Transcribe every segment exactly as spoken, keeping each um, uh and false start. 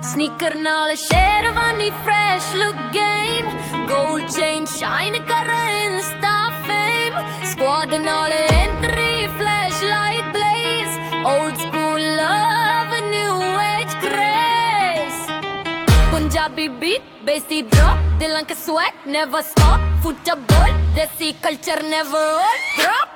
Sneaker naal sherwani fresh look game. Gold chain shine kar insta fame. Squad naal entry flash like blaze. Old school love new age craze. Punjabi beat bassy drop dilan ka sweat never stop. Football desi culture never old drop.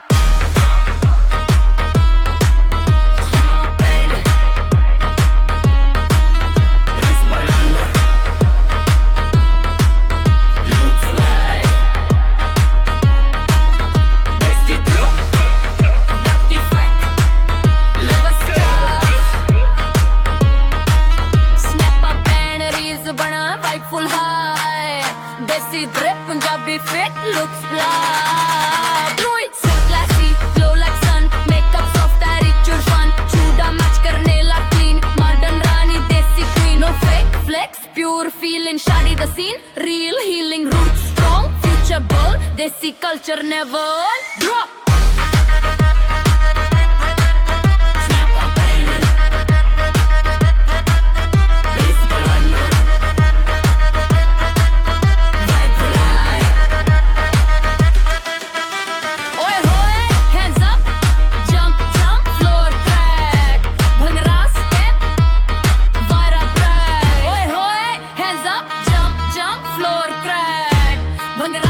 Full high, desi drip, Punjabi fit, looks fly. Do it so classy, glow like sun, makeup soft, ritual fun. Chuda match karne la clean, modern rani, desi queen. No fake flex, pure feeling, shadi the scene. Real healing roots strong, future bold. Desi culture never drop.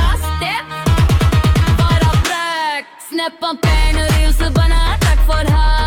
Snap on pen, reels bana track for high.